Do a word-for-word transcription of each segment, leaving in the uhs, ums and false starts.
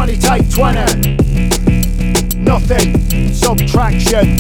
only take twenty. Nothing, subtraction.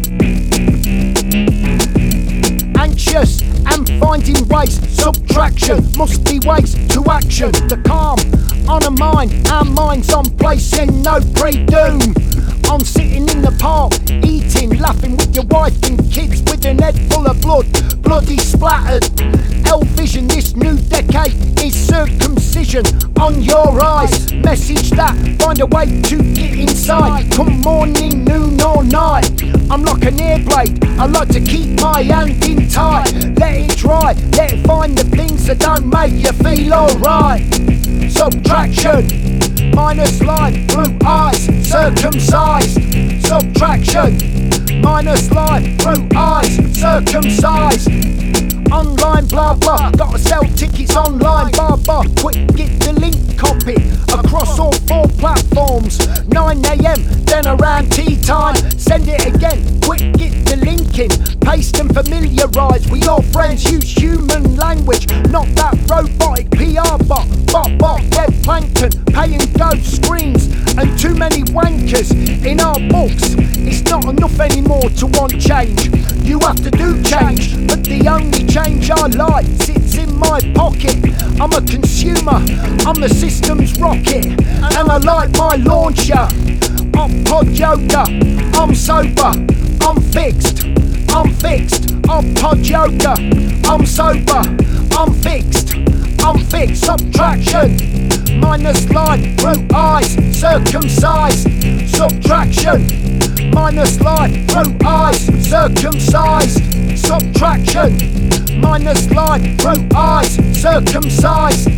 Anxious and finding ways, subtraction must be ways to action. The calm on a mind, our minds on placing no pre-doom. On sitting in the park, eating, laughing with your wife and kids with an head full of blood, bloody splattered. L-Vision, this new decade is circumcision on your eyes. Message that, find a way to get inside. Come morning, noon or night, I'm like an air blade, I like to keep my hand in tight. Let it dry, let it find the things that don't make you feel alright. Subtraction, minus line, blue eyes, circumcised. Subtraction, minus line, blue eyes, circumcised. Online blah blah, gotta sell tickets online, blah blah. Quick get the link copy across all four platforms. nine a m then around tea time, send it again. Quick get the link in, paste and familiarise with your friends. Use human language, not that robotic P R bot. Bot bot, web plankton, pay and go screens, and too many wankers in our books. It's not enough anymore to want change. You have to do change, but the only change I like sits in my pocket. I'm a consumer, I'm the system's rocket, and I like my launcher. I'm pod yoga, I'm sober, I'm fixed, I'm fixed. I'm pod yoga, I'm sober, I'm fixed, I'm fixed. Subtraction, minus line, blue eyes, circumcised. Subtraction, minus line, blue eyes, circumcised. Subtraction, minus line, blue eyes, circumcised.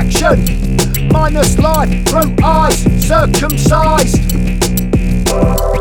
Subtraction, minus line, blue eyes, circumcised.